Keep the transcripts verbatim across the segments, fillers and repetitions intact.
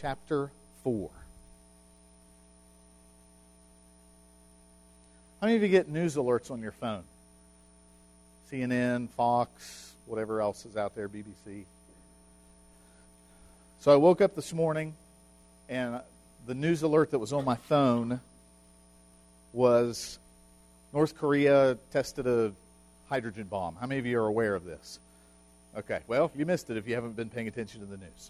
chapter four. How many of you get news alerts on your phone? C N N, Fox, whatever else is out there, B B C. So I woke up this morning, and the news alert that was on my phone was North Korea tested a hydrogen bomb. How many of you are aware of this? Okay, well, you missed it if you haven't been paying attention to the news.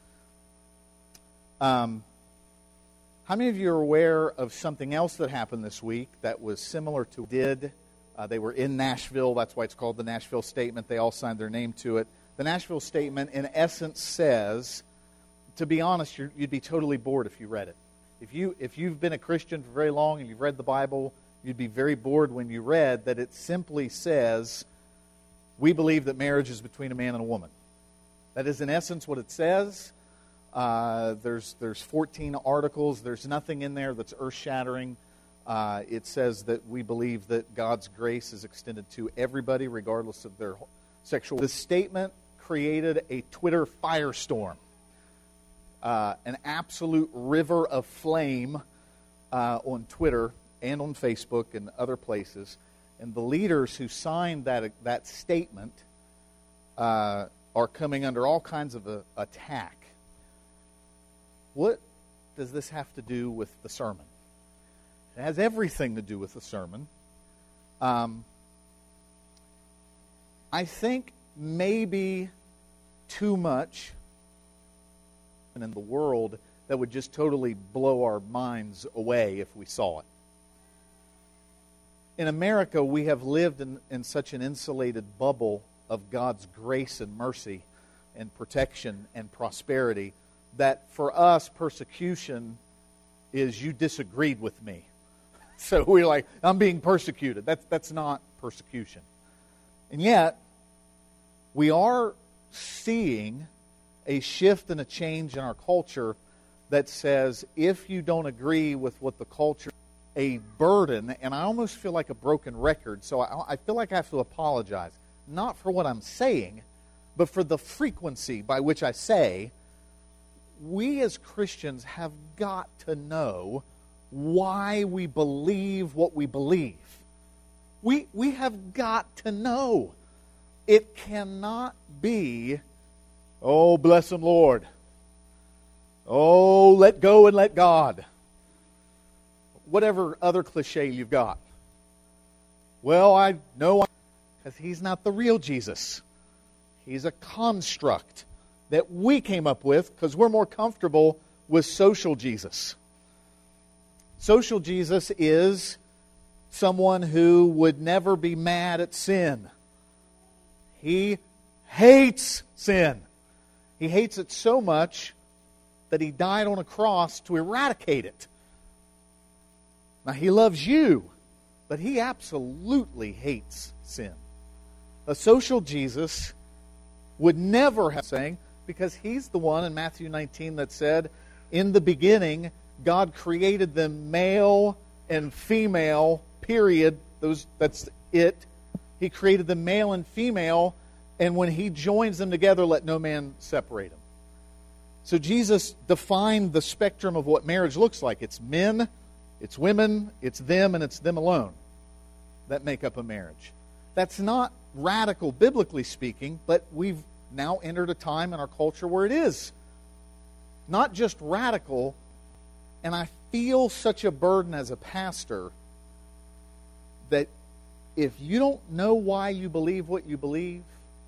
Um, how many of you are aware of something else that happened this week that was similar to did? Uh, they were in Nashville. That's why it's called the Nashville Statement. They all signed their name to it. The Nashville Statement, in essence, says, to be honest, you're, you'd be totally bored if you read it. If, you, if you've been a Christian for very long and you've read the Bible, you'd be very bored when you read that it simply says, we believe that marriage is between a man and a woman. That is, in essence, what it says. Uh, there's, there's fourteen articles. There's nothing in there that's earth-shattering. Uh, it says that we believe that God's grace is extended to everybody, regardless of their sexual... The statement created a Twitter firestorm. Uh, an absolute river of flame uh, on Twitter and on Facebook and other places. And the leaders who signed that that statement uh, are coming under all kinds of a, attack. What does this have to do with the sermon? It has everything to do with the sermon. Um, I think maybe too much in the world that would just totally blow our minds away if we saw it. In America, we have lived in, in such an insulated bubble of God's grace and mercy and protection and prosperity that for us, persecution is you disagreed with me. So we're like, I'm being persecuted. That's, that's not persecution. And yet, we are seeing a shift and a change in our culture that says if you don't agree with what the culture, a burden, and I almost feel like a broken record, so I, I feel like I have to apologize, not for what I'm saying, but for the frequency by which I say, we as Christians have got to know why we believe what we believe. We, we have got to know. It cannot be, oh, bless him, Lord. Oh, let go and let God. Whatever other cliche you've got. Well, I know because he's not the real Jesus. He's a construct that we came up with because we're more comfortable with social Jesus. Social Jesus is someone who would never be mad at sin. He hates sin. He hates it so much that he died on a cross to eradicate it. Now, he loves you, but he absolutely hates sin. A social Jesus would never have saying, because he's the one in Matthew nineteen that said, in the beginning, God created them male and female, period. Those, that's it. He created them male and female, and when he joins them together, let no man separate them. So Jesus defined the spectrum of what marriage looks like. It's men, it's women, it's them, and it's them alone that make up a marriage. That's not radical, biblically speaking, but we've now entered a time in our culture where it is. Not just radical, and I feel such a burden as a pastor that if you don't know why you believe what you believe,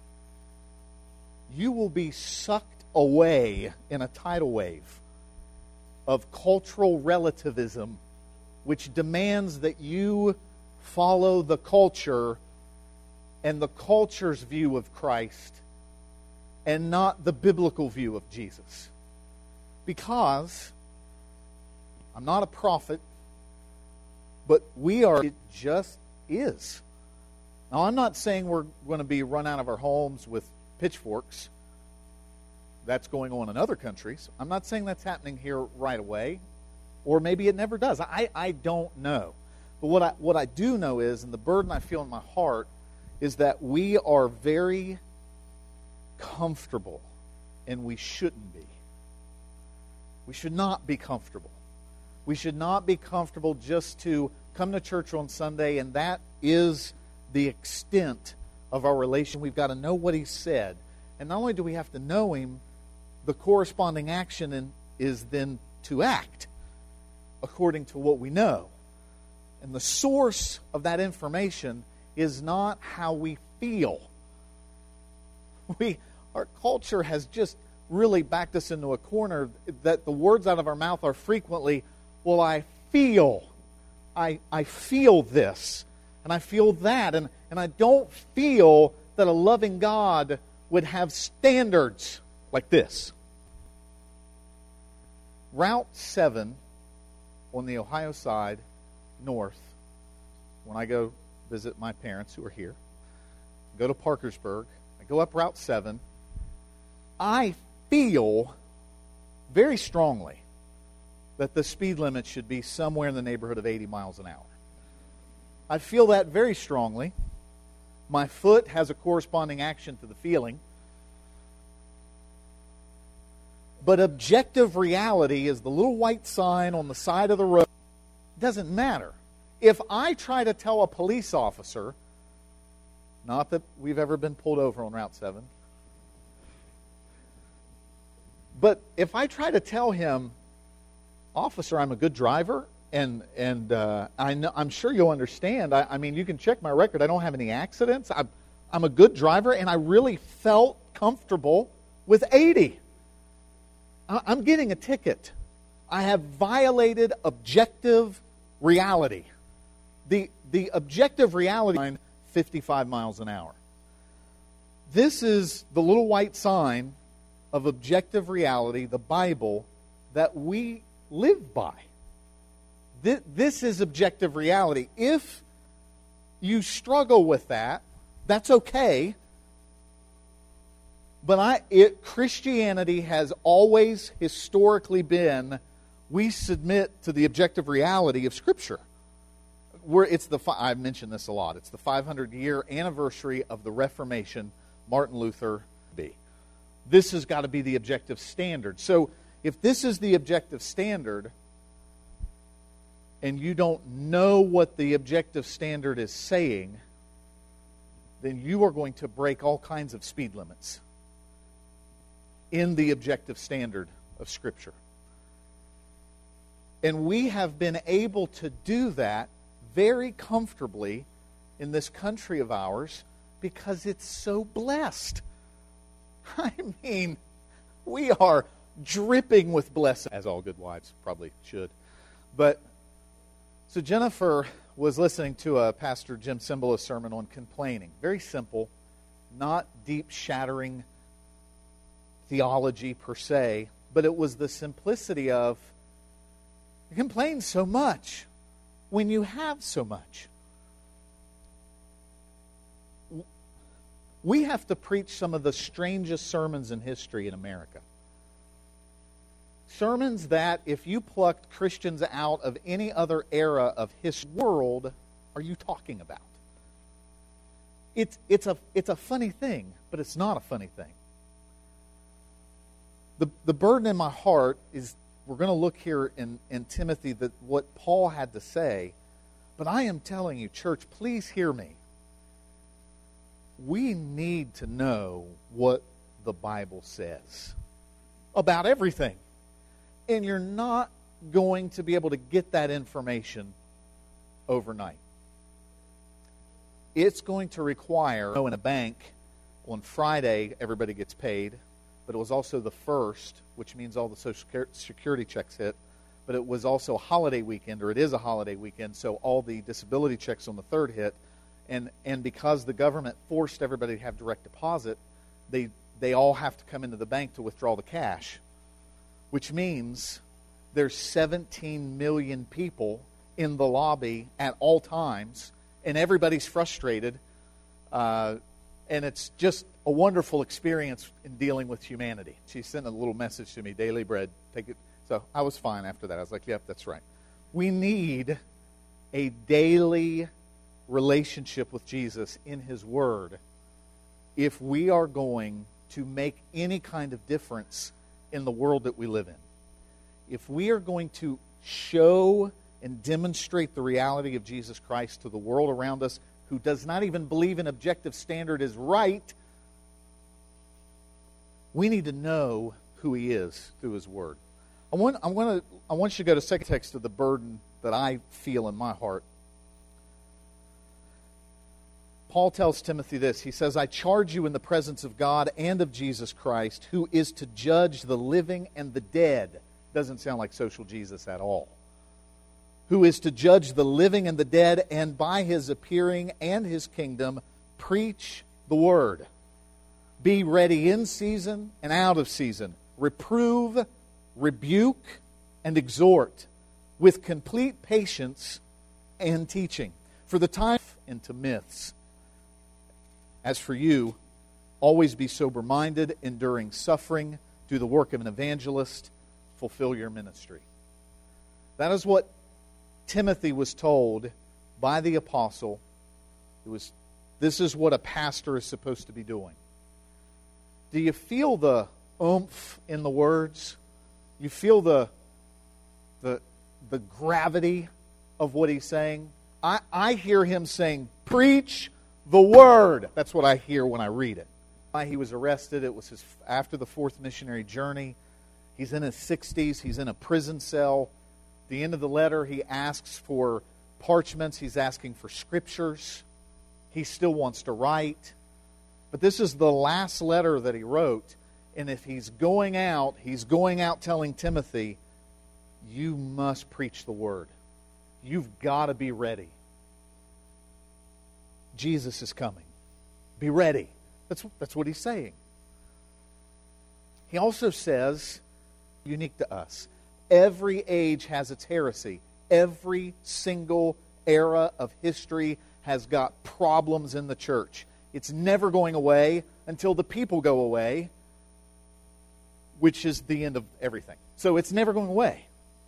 you will be sucked away in a tidal wave of cultural relativism which demands that you follow the culture and the culture's view of Christ and not the biblical view of Jesus. Because I'm not a prophet, but we are, it just is. Now, I'm not saying we're going to be run out of our homes with pitchforks. That's going on in other countries. I'm not saying that's happening here right away, or maybe it never does. I, I don't know. But what I, what I do know is, and the burden I feel in my heart, is that we are very comfortable, and we shouldn't be, We should not be comfortable. We should not be comfortable just to come to church on Sunday, and that is the extent of our relation. We've got to know what He said. And not only do we have to know Him, the corresponding action in, is then to act according to what we know. And the source of that information is not how we feel. We, our culture has just really backed us into a corner that the words out of our mouth are frequently, well, I feel. I, I feel this. And I feel that. And, and I don't feel that a loving God would have standards like this. Route seven on the Ohio side, north, when I go visit my parents who are here, go to Parkersburg, I go up Route seven, I feel very strongly that the speed limit should be somewhere in the neighborhood of eighty miles an hour. I feel that very strongly. My foot has a corresponding action to the feeling. But objective reality is the little white sign on the side of the road. It doesn't matter. If I try to tell a police officer, not that we've ever been pulled over on Route seven, but if I try to tell him, officer, I'm a good driver, and and uh, I know, I'm sure you'll understand. I, I mean, you can check my record. I don't have any accidents. I'm, I'm a good driver, and I really felt comfortable with eighty. I, I'm getting a ticket. I have violated objective reality. The, the objective reality, fifty-five miles an hour. This is the little white sign of objective reality, the Bible, that we live by. This, this is objective reality. If you struggle with that, that's okay. But I, it, Christianity has always historically been, we submit to the objective reality of Scripture. We're, it's the I've mentioned this a lot. It's the five hundred year anniversary of the Reformation, Martin Luther B. This has got to be the objective standard. So if this is the objective standard, and you don't know what the objective standard is saying, then you are going to break all kinds of speed limits in the objective standard of Scripture. And we have been able to do that very comfortably in this country of ours because it's so blessed. I mean, we are dripping with blessing, as all good wives probably should. But, so Jennifer was listening to a Pastor Jim Cymbala sermon on complaining. Very simple, not deep, shattering theology per se, but it was the simplicity of, you complain so much when you have so much. We have to preach some of the strangest sermons in history in America. Sermons that, if you plucked Christians out of any other era of his world, are you talking about? It's, it's, a, it's a funny thing, but it's not a funny thing. The, the burden in my heart is, we're going to look here in, in Timothy, that what Paul had to say, but I am telling you, church, please hear me. We need to know what the Bible says about everything. And you're not going to be able to get that information overnight. It's going to require, in a bank, on Friday, everybody gets paid, but it was also the first, which means all the Social Security checks hit, but it was also a holiday weekend, or it is a holiday weekend, so all the disability checks on the third hit. And and because the government forced everybody to have direct deposit, they they all have to come into the bank to withdraw the cash, which means there's seventeen million people in the lobby at all times, and everybody's frustrated, uh, and it's just a wonderful experience in dealing with humanity. She sent a little message to me, daily bread, take it. So I was fine after that. I was like, yep, that's right. We need a daily relationship with Jesus in His Word if we are going to make any kind of difference in the world that we live in. if we are going to show and demonstrate the reality of Jesus Christ to the world around us who does not even believe an objective standard is right, we need to know who He is through His Word. I want, I want, to, I want you to go to second text of the burden that I feel in my heart. Paul tells Timothy this. He says, I charge you in the presence of God and of Jesus Christ, who is to judge the living and the dead. Doesn't sound like social Jesus at all. Who is to judge the living and the dead, and by His appearing and His kingdom, preach the word. Be ready in season and out of season. Reprove, rebuke, and exhort with complete patience and teaching. For the time into myths. As for you, always be sober-minded, enduring suffering, do the work of an evangelist, fulfill your ministry. That is what Timothy was told by the apostle. It was, this is what a pastor is supposed to be doing. Do you feel the oomph in the words? You feel the, the, the gravity of what he's saying? I, I hear him saying, preach the word. That's what I hear when I read it. He was arrested. It was his after the fourth missionary journey. He's in his sixties. He's in a prison cell. At the end of the letter, he asks for parchments. He's asking for scriptures. He still wants to write. But this is the last letter that he wrote. And if he's going out, he's going out telling Timothy, you must preach the word. You've got to be ready. Jesus is coming. Be ready. That's, that's what he's saying. He also says, unique to us, every age has its heresy. Every single era of history has got problems in the church. It's never going away until the people go away, which is the end of everything. So it's never going away.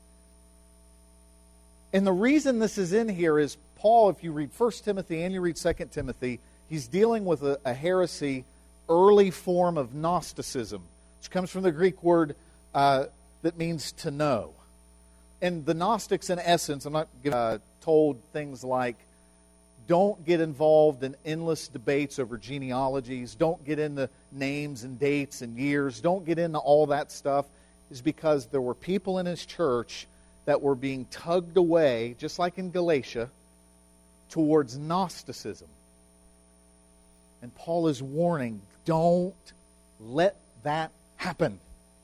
And the reason this is in here is Paul, if you read First Timothy and you read Second Timothy, he's dealing with a, a heresy, early form of Gnosticism, which comes from the Greek word uh, that means to know. And the Gnostics, in essence, I'm not uh, told things like, don't get involved in endless debates over genealogies, don't get into names and dates and years, don't get into all that stuff, is because there were people in his church that were being tugged away, just like in Galatia, towards Gnosticism. And Paul is warning, don't let that happen.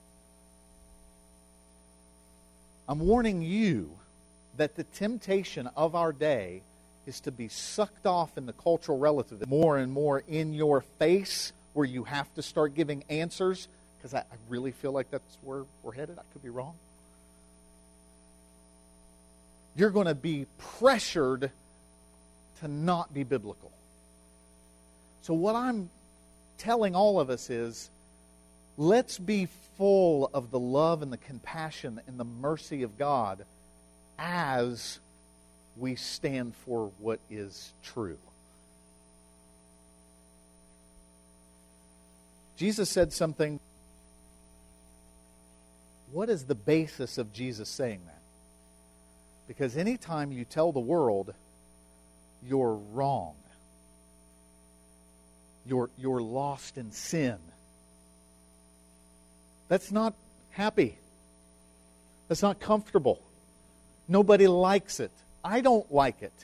I'm warning you that the temptation of our day is to be sucked off in the cultural relativism more and more in your face, where you have to start giving answers, because I, I really feel like that's where we're headed. I could be wrong. You're going to be pressured to not be biblical. So what I'm telling all of us is, let's be full of the love and the compassion and the mercy of God as we stand for what is true. Jesus said something. What is the basis of Jesus saying that? Because anytime you tell the world you're wrong, you're, you're lost in sin, that's not happy. That's not comfortable. Nobody likes it. I don't like it.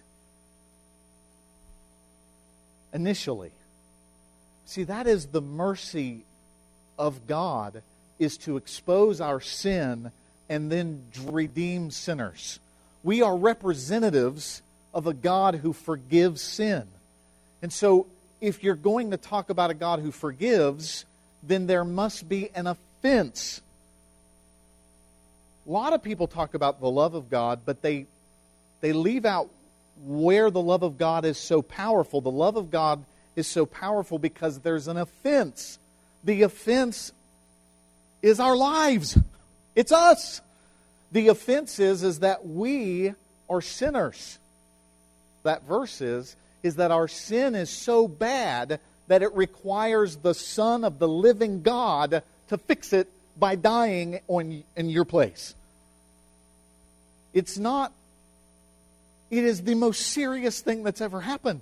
Initially. See, that is the mercy of God, is to expose our sin and then redeem sinners. We are representatives of a God who forgives sin. And so, if you're going to talk about a God who forgives, then there must be an offense. A lot of people talk about the love of God, but they they leave out where the love of God is so powerful. The love of God is so powerful because there's an offense. The offense is our lives. It's us. The offense is, is that we are sinners. That verse is, is that our sin is so bad that it requires the Son of the living God to fix it by dying on, in your place. It's not, it is the most serious thing that's ever happened.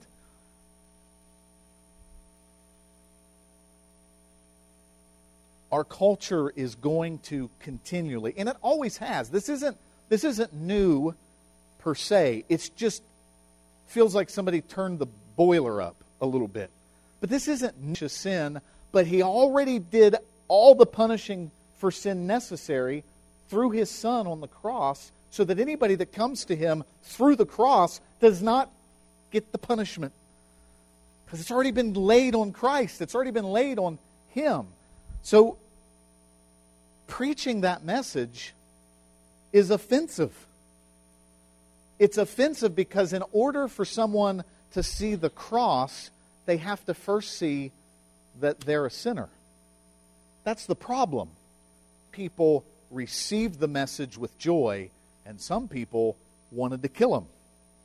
Our culture is going to continually, and it always has. This isn't this isn't new per se. It's just feels like somebody turned the boiler up a little bit. But this isn't new sin, but He already did all the punishing for sin necessary through His Son on the cross, so that anybody that comes to Him through the cross does not get the punishment. Because it's already been laid on Christ. It's already been laid on Him. So, preaching that message is offensive. It's offensive because in order for someone to see the cross, they have to first see that they're a sinner. That's the problem. People received the message with joy, and some people wanted to kill him.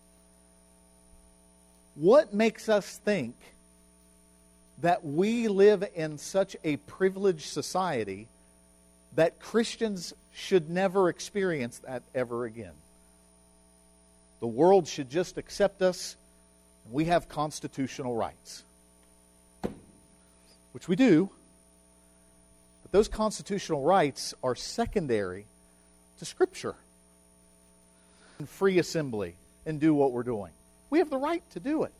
What makes us think that we live in such a privileged society that Christians should never experience that ever again? The world should just accept us, and we have constitutional rights. Which we do, but those constitutional rights are secondary to Scripture. And free assembly and do what we're doing. We have the right to do it.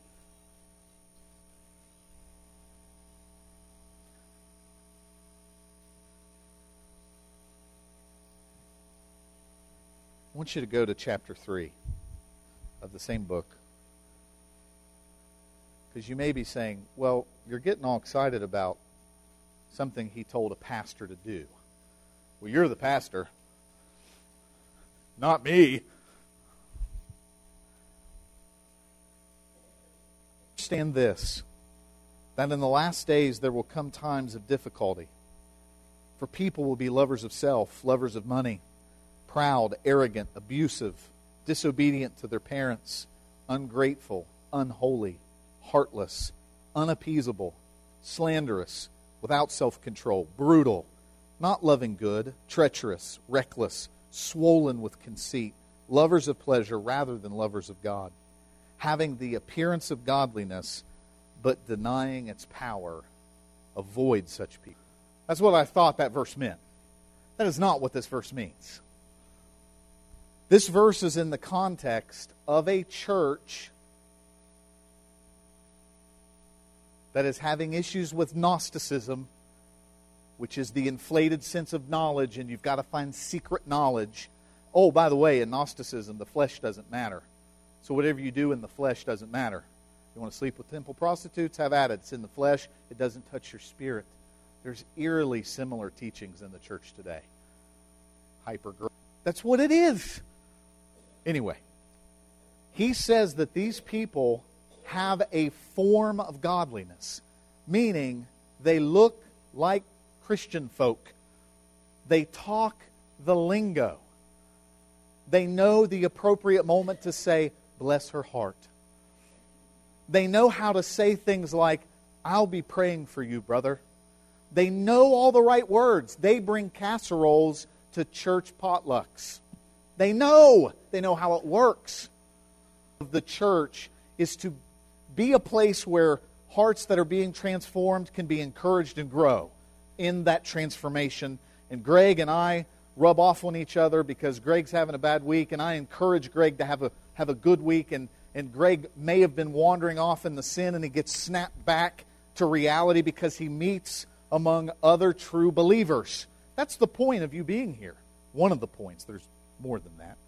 I want you to go to chapter three of the same book. Because you may be saying, well, you're getting all excited about something he told a pastor to do. Well, you're the pastor. Not me. Understand this, that in the last days there will come times of difficulty. For people will be lovers of self, lovers of money, proud, arrogant, abusive, disobedient to their parents, ungrateful, unholy, heartless, unappeasable, slanderous, without self-control, brutal, not loving good, treacherous, reckless, swollen with conceit, lovers of pleasure rather than lovers of God, having the appearance of godliness, but denying its power. Avoid such people. That's what I thought that verse meant. That is not what this verse means. This verse is in the context of a church that is having issues with Gnosticism, which is the inflated sense of knowledge, and you've got to find secret knowledge. Oh, by the way, in Gnosticism, the flesh doesn't matter. So whatever you do in the flesh doesn't matter. You want to sleep with temple prostitutes? Have at it. It's in the flesh. It doesn't touch your spirit. There's eerily similar teachings in the church today. Hyper. That's what it is. Anyway, he says that these people have a form of godliness, meaning they look like Christian folk. They talk the lingo. They know the appropriate moment to say, bless her heart. They know how to say things like, I'll be praying for you, brother. They know all the right words. They bring casseroles to church potlucks. They know. They know how it works. The church is to be a place where hearts that are being transformed can be encouraged and grow in that transformation. And Greg and I rub off on each other because Greg's having a bad week, and I encourage Greg to have a have a good week. And, and Greg may have been wandering off in the sin, and he gets snapped back to reality because he meets among other true believers. That's the point of you being here. One of the points. There's more than that.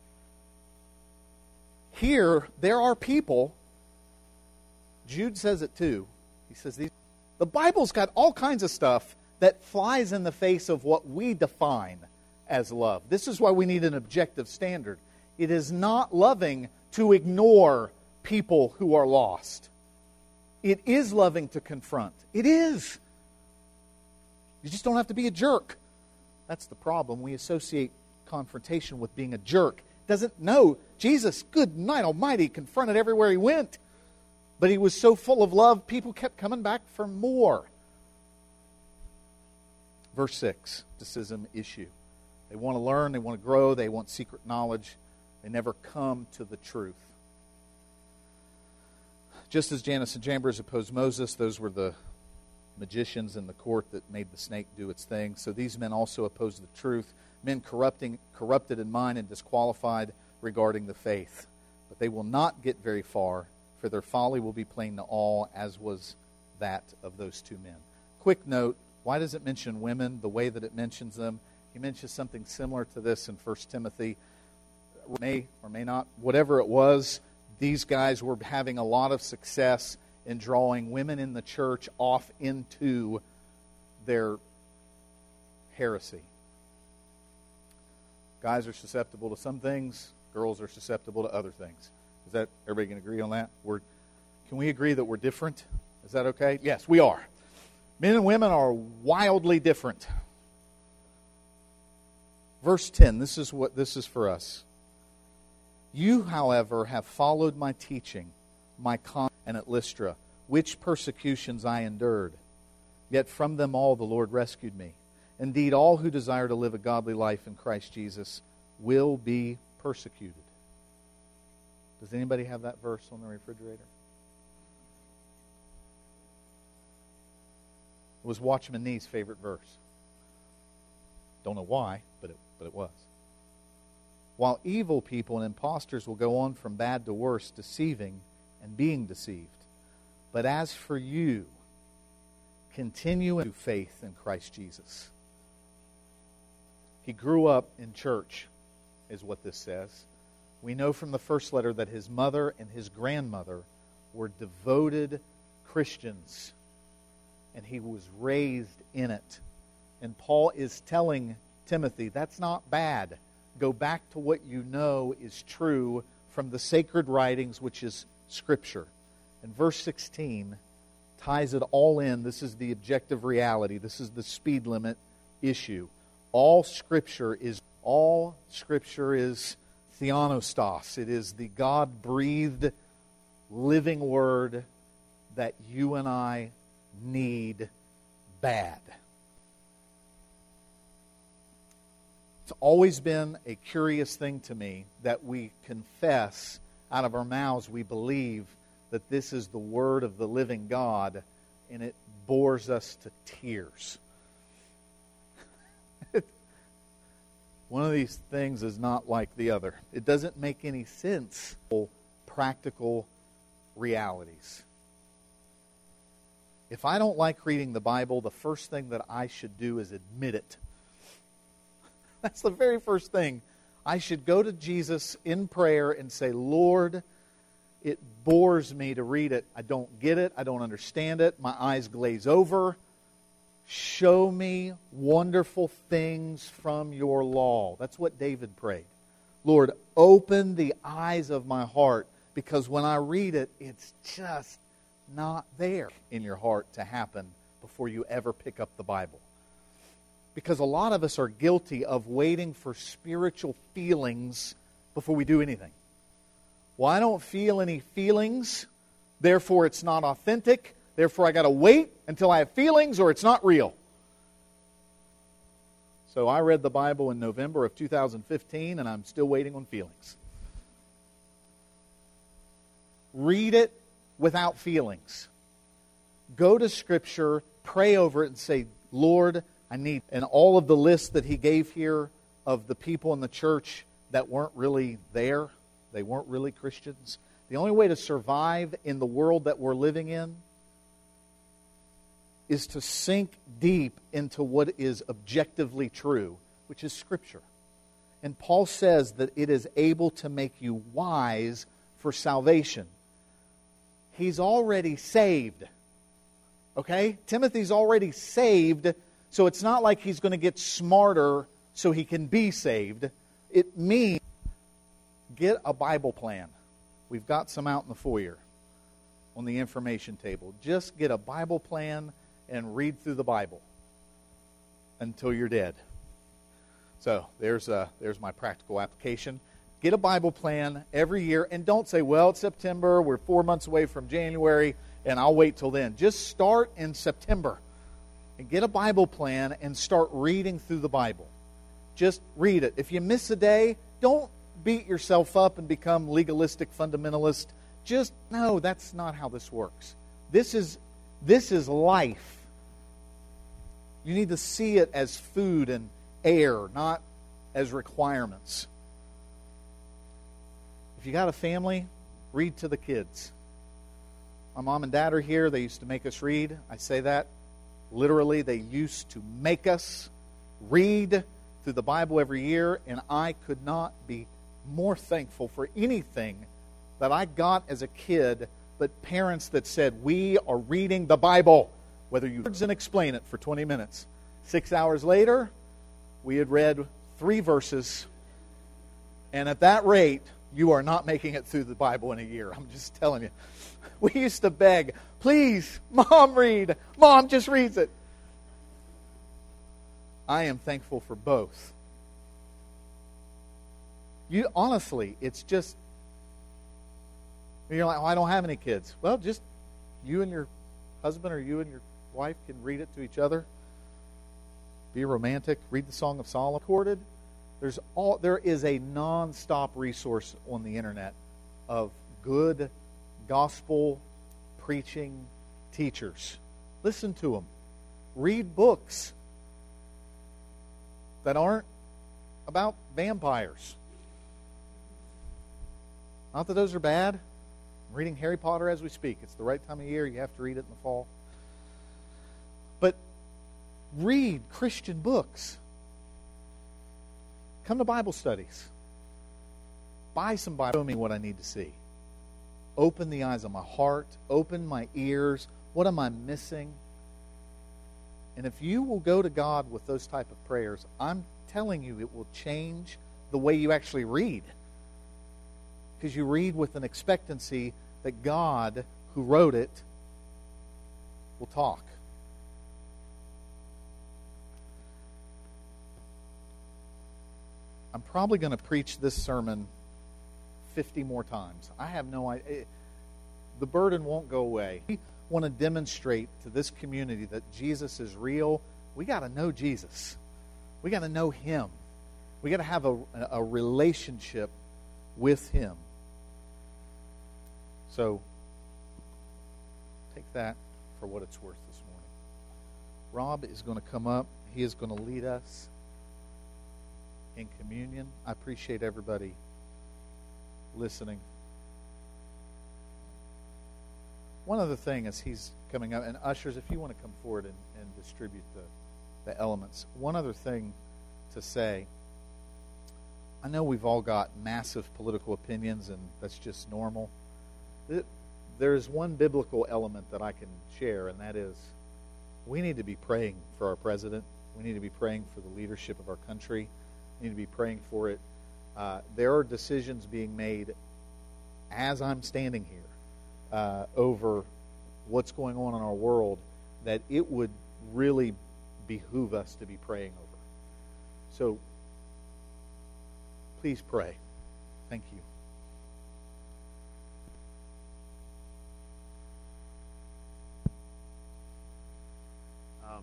Here, there are people, Jude says it too. He says, these, the Bible's got all kinds of stuff that flies in the face of what we define as love. This is why we need an objective standard. It is not loving to ignore people who are lost. It is loving to confront. It is. You just don't have to be a jerk. That's the problem. We associate confrontation with being a jerk. Doesn't know Jesus, good night almighty, confronted everywhere he went. But he was so full of love, people kept coming back for more. Verse six, mysticism issue. They want to learn, they want to grow, they want secret knowledge. They never come to the truth. Just as Jannes and Jambres opposed Moses, those were the magicians in the court that made the snake do its thing. So these men also opposed the truth, men corrupting, corrupted in mind and disqualified regarding the faith. But they will not get very far, for their folly will be plain to all, as was that of those two men. Quick note, why does it mention women the way that it mentions them? He mentions something similar to this in First Timothy. May or may not, whatever it was, these guys were having a lot of success in drawing women in the church off into their heresy. Guys are susceptible to some things, girls are susceptible to other things. Is that, everybody can agree on that? We're, can we agree that we're different? Is that okay? Yes, we are. Men and women are wildly different. Verse ten, this is what this is for us. You, however, have followed my teaching, my conduct, and at Lystra, which persecutions I endured. Yet from them all the Lord rescued me. Indeed, all who desire to live a godly life in Christ Jesus will be persecuted. Does anybody have that verse on the refrigerator? It was Watchman Nee's favorite verse. Don't know why, but it, but it was. While evil people and impostors will go on from bad to worse, deceiving and being deceived. But as for you, continue in faith in Christ Jesus. He grew up in church, is what this says. We know from the first letter that his mother and his grandmother were devoted Christians, and he was raised in it. And Paul is telling Timothy, that's not bad. Go back to what you know is true from the sacred writings, which is Scripture. And verse sixteen ties it all in. This is the objective reality. This is the speed limit issue. All Scripture is all Scripture is theopneustos. It is the God-breathed living Word that you and I need bad. It's always been a curious thing to me that we confess out of our mouths, we believe that this is the Word of the living God, and it bores us to tears. One of these things is not like the other. It doesn't make any sense. Practical realities. If I don't like reading the Bible, the first thing that I should do is admit it. That's the very first thing. I should go to Jesus in prayer and say, Lord, it bores me to read it. I don't get it. I don't understand it. My eyes glaze over. Show me wonderful things from your law. That's what David prayed. Lord, open the eyes of my heart, because when I read it, it's just not there in your heart to happen before you ever pick up the Bible. Because a lot of us are guilty of waiting for spiritual feelings before we do anything. Well, I don't feel any feelings, therefore it's not authentic, therefore I got to wait until I have feelings or it's not real. So I read the Bible in November of two thousand fifteen and I'm still waiting on feelings. Read it without feelings. Go to Scripture, pray over it and say, Lord, I need, and all of the lists that he gave here of the people in the church that weren't really there, they weren't really Christians. The only way to survive in the world that we're living in is to sink deep into what is objectively true, which is Scripture. And Paul says that it is able to make you wise for salvation. He's already saved. Okay? Timothy's already saved. So it's not like he's going to get smarter so he can be saved. It means get a Bible plan. We've got some out in the foyer on the information table. Just get a Bible plan and read through the Bible until you're dead. So there's a, there's my practical application. Get a Bible plan every year, and don't say, well, it's September, we're four months away from January, and I'll wait till then. Just start in September. And get a Bible plan and start reading through the Bible. Just read it. If you miss a day, don't beat yourself up and become legalistic fundamentalist. Just, no, that's not how this works. This is, this is life. You need to see it as food and air, not as requirements. If you got a family, read to the kids. My mom and dad are here. They used to make us read. I say that literally. They used to make us read through the Bible every year, and I could not be more thankful for anything that I got as a kid, but parents that said, we are reading the Bible, whether you words and explain it for twenty minutes. Six hours later, we had read three verses, and at that rate, you are not making it through the Bible in a year. I'm just telling you. We used to beg, please, Mom, read. Mom just reads it. I am thankful for both. You honestly, it's just, you're like, oh, I don't have any kids. Well, just you and your husband or you and your wife can read it to each other. Be romantic. Read the Song of Solomon. Recorded. There's all there is a non-stop resource on the internet of good gospel preaching teachers. Listen to them. Read books that aren't about vampires. Not that those are bad. I'm reading Harry Potter as we speak. It's the right time of year. You have to read it in the fall. But read Christian books. Come to Bible studies. Buy some Bible. Show me what I need to see. Open the eyes of my heart. Open my ears. What am I missing? And if you will go to God with those type of prayers, I'm telling you it will change the way you actually read. Because you read with an expectancy that God, who wrote it, will talk. I'm probably going to preach this sermon fifty more times. I have no idea. The burden won't go away. We want to demonstrate to this community that Jesus is real. We got to know Jesus. We got to know Him. We got to have a, a relationship with Him. So, take that for what it's worth this morning. Rob is going to come up. He is going to lead us in communion. I appreciate everybody listening. One other thing as he's coming up, and ushers, if you want to come forward and, and distribute the, the elements. One other thing to say. I know we've all got massive political opinions, and that's just normal. There is one biblical element that I can share, and that is we need to be praying for our president. We need to be praying for the leadership of our country. We need to be praying for it. Uh, there are decisions being made as I'm standing here uh, over what's going on in our world that it would really behoove us to be praying over. So please pray. Thank you. Um,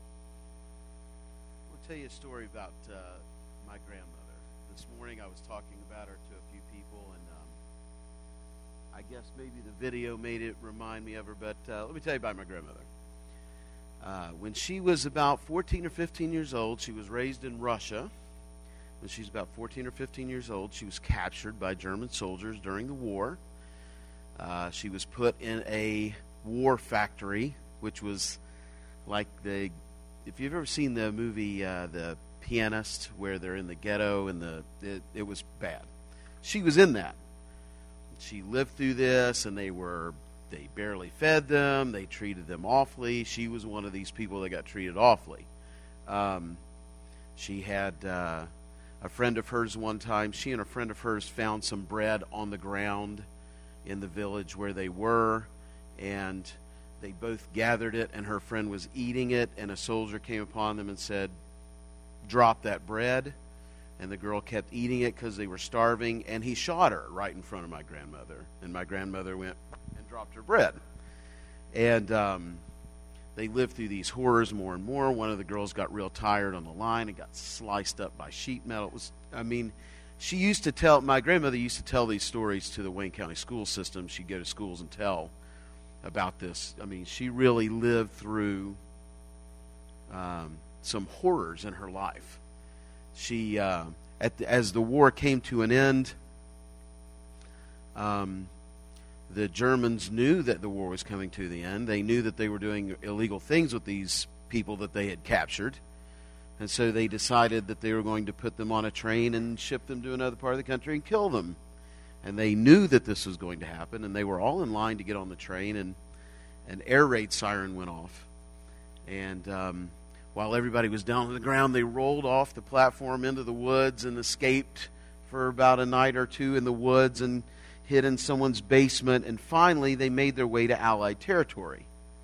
I'll tell you a story about uh, my grandmother. This morning I was talking about her to a few people, and um, I guess maybe the video made it remind me of her, but uh, let me tell you about my grandmother. Uh, when she was about fourteen or fifteen years old, she was raised in Russia. When she was about fourteen or fifteen years old, she was captured by German soldiers during the war. Uh, she was put in a war factory, which was like the, if you've ever seen the movie uh, The Pianist, where they're in the ghetto and the it, it was bad. She was in that. She lived through this, and they were they barely fed them. They treated them awfully. She was one of these people that got treated awfully. Um, she had uh, a friend of hers one time. She and a friend of hers found some bread on the ground in the village where they were, and they both gathered it, and her friend was eating it, and a soldier came upon them and said, "Drop that bread." And the girl kept eating it because they were starving, and he shot her right in front of my grandmother. And my grandmother went and dropped her bread. And um, they lived through these horrors more and more. One of the girls got real tired on the line and got sliced up by sheet metal. It was, I mean, she used to tell, my grandmother used to tell these stories to the Wayne County school system. She'd go to schools and tell about this. I mean, she really lived through um, some horrors in her life. She, uh, at the, as the war came to an end, um, the Germans knew that the war was coming to the end. They knew that they were doing illegal things with these people that they had captured. And so they decided that they were going to put them on a train and ship them to another part of the country and kill them. And they knew that this was going to happen, and they were all in line to get on the train, and an air raid siren went off. And um, while everybody was down on the ground, they rolled off the platform into the woods and escaped for about a night or two in the woods and hid in someone's basement. And finally, they made their way to Allied territory.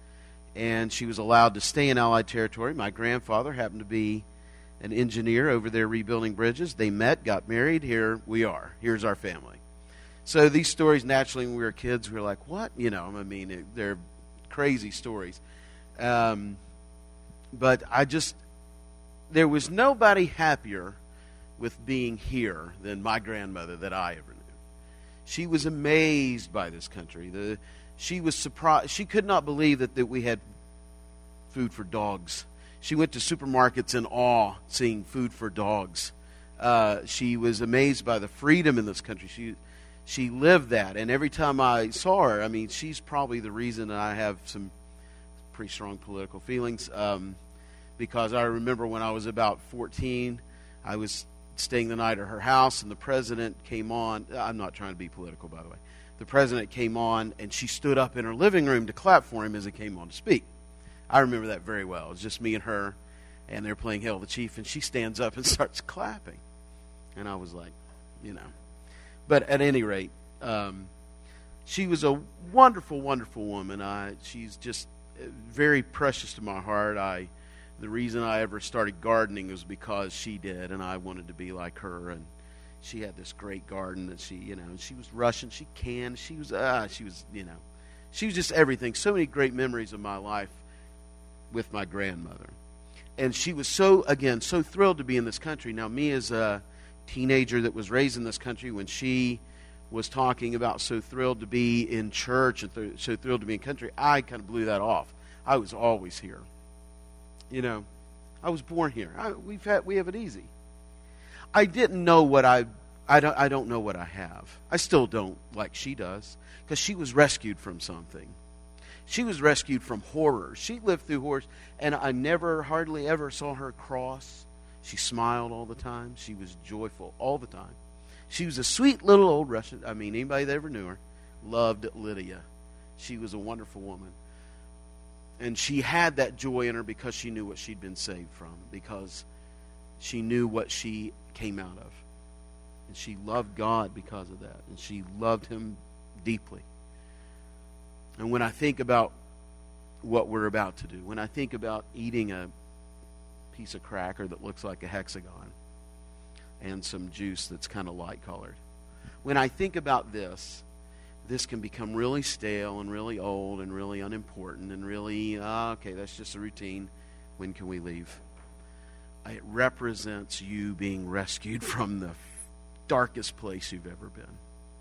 And she was allowed to stay in Allied territory. My grandfather happened to be an engineer over there rebuilding bridges. They met, got married. Here we are. Here's our family. So these stories, naturally, when we were kids, we were like, what? You know, I mean, they're crazy stories. Um, but I just, there was nobody happier with being here than my grandmother that I ever knew. She was amazed by this country. The, she was surprised. She could not believe that, that we had food for dogs. She went to supermarkets in awe seeing food for dogs. Uh, she was amazed by the freedom in this country. She she lived that. And every time I saw her, I mean, she's probably the reason I have some pretty strong political feelings. Um, because I remember when I was about fourteen, I was staying the night at her house, and the president came on. I'm not trying to be political, by the way. The president came on, and she stood up in her living room to clap for him as he came on to speak. I remember that very well. It was just me and her, and they're playing Hail the Chief, and she stands up and starts clapping. And I was like, you know. But at any rate, um, she was a wonderful, wonderful woman. I, she's just very precious to my heart. I The reason I ever started gardening was because she did, and I wanted to be like her. And she had this great garden that she, you know, and she was Russian. She canned. She was, ah, she was, you know, she was just everything. So many great memories of my life with my grandmother. And she was so, again, so thrilled to be in this country. Now, me as a teenager that was raised in this country, when she was talking about so thrilled to be in church and th- so thrilled to be in country, I kind of blew that off. I was always here. You know, I was born here. I, we've had, we have it easy. I didn't know what I, I don't, I don't know what I have. I still don't, like she does, because she was rescued from something. She was rescued from horrors. She lived through horrors, and I never, hardly ever saw her cross. She smiled all the time. She was joyful all the time. She was a sweet little old Russian. I mean, anybody that ever knew her loved Lydia. She was a wonderful woman. And she had that joy in her because she knew what she'd been saved from, because she knew what she came out of. And she loved God because of that. And she loved Him deeply. And when I think about what we're about to do, when I think about eating a piece of cracker that looks like a hexagon and some juice that's kind of light colored, when I think about this, this can become really stale and really old and really unimportant and really, uh, okay, that's just a routine. When can we leave? It represents you being rescued from the darkest place you've ever been.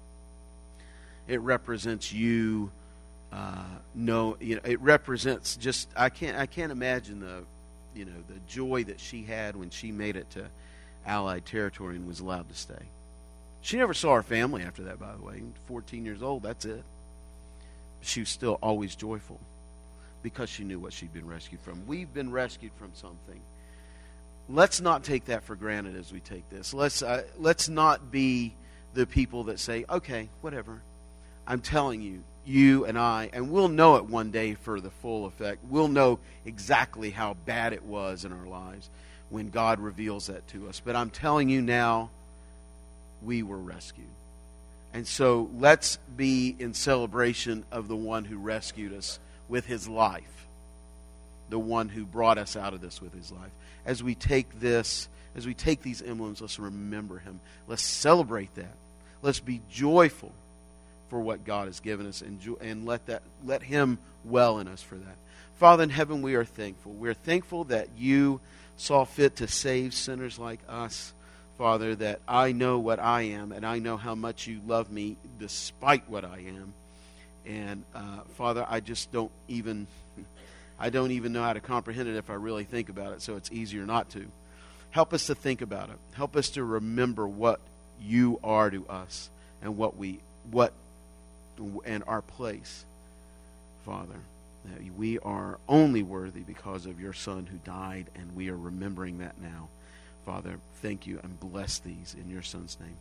It represents you, uh, no, you know, it represents just, I can't, I can't imagine the, you know, the joy that she had when she made it to Allied territory and was allowed to stay. She never saw her family after that, by the way. fourteen years old, that's it. She was still always joyful because she knew what she'd been rescued from. We've been rescued from something. Let's not take that for granted as we take this. Let's, uh, let's not be the people that say, okay, whatever. I'm telling you, you and I, and we'll know it one day for the full effect. We'll know exactly how bad it was in our lives when God reveals that to us. But I'm telling you now, we were rescued. And so let's be in celebration of the one who rescued us with His life. The one who brought us out of this with His life. As we take this, as we take these emblems, let's remember Him. Let's celebrate that. Let's be joyful for what God has given us, and, jo- and let that let Him well in us for that. Father in heaven, we are thankful. We are thankful that You saw fit to save sinners like us. Father, that I know what I am, and I know how much you love me despite what I am. And, uh, Father, I just don't even, I don't even know how to comprehend it if I really think about it, so it's easier not to. Help us to think about it. Help us to remember what you are to us and what we, what, and our place, Father. That we are only worthy because of your Son who died, and we are remembering that now. Father, thank you, and bless these in your Son's name.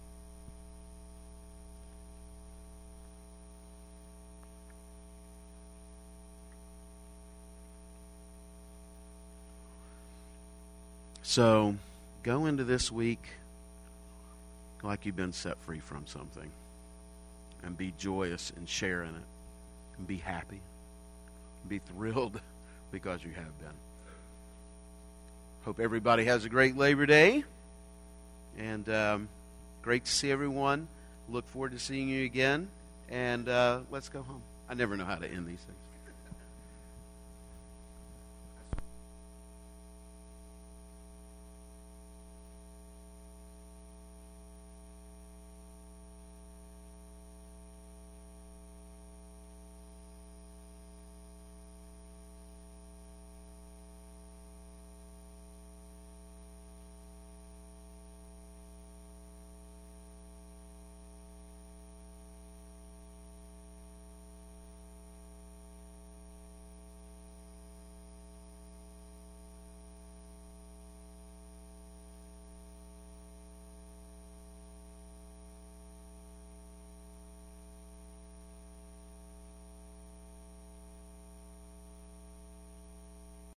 So, go into this week like you've been set free from something, and be joyous and share in it, and be happy, and be thrilled because you have been. Hope everybody has a great Labor Day, and um, great to see everyone. Look forward to seeing you again, and uh, let's go home. I never know how to end these things.